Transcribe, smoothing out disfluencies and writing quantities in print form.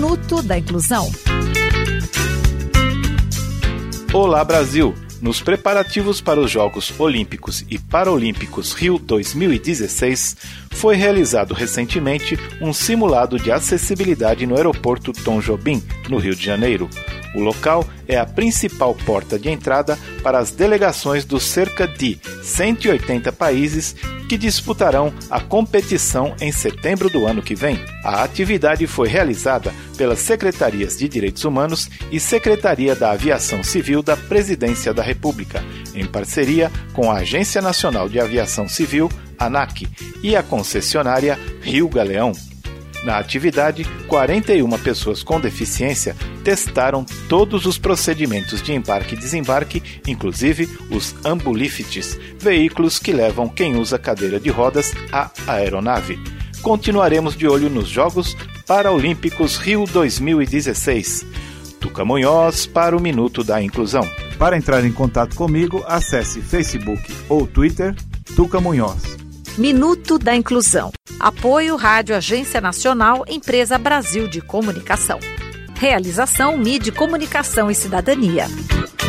Minuto da Inclusão. Olá, Brasil! Nos preparativos para os Jogos Olímpicos e Paralímpicos Rio 2016, foi realizado recentemente um simulado de acessibilidade no aeroporto Tom Jobim, no Rio de Janeiro. O local é a principal porta de entrada para as delegações dos cerca de 180 países que disputarão a competição em setembro do ano que vem. A atividade foi realizada pelas Secretarias de Direitos Humanos e Secretaria da Aviação Civil da Presidência da República, em parceria com a Agência Nacional de Aviação Civil, ANAC, e a concessionária Rio Galeão. Na atividade, 41 pessoas com deficiência testaram todos os procedimentos de embarque e desembarque, inclusive os ambuliftes, veículos que levam quem usa cadeira de rodas à aeronave. Continuaremos de olho nos Jogos Paralímpicos Rio 2016. Tuca Munhoz para o Minuto da Inclusão. Para entrar em contato comigo, acesse Facebook ou Twitter, Tuca Munhoz. Minuto da Inclusão. Apoio Rádio Agência Nacional, Empresa Brasil de Comunicação. Realização Mídia, Comunicação e Cidadania.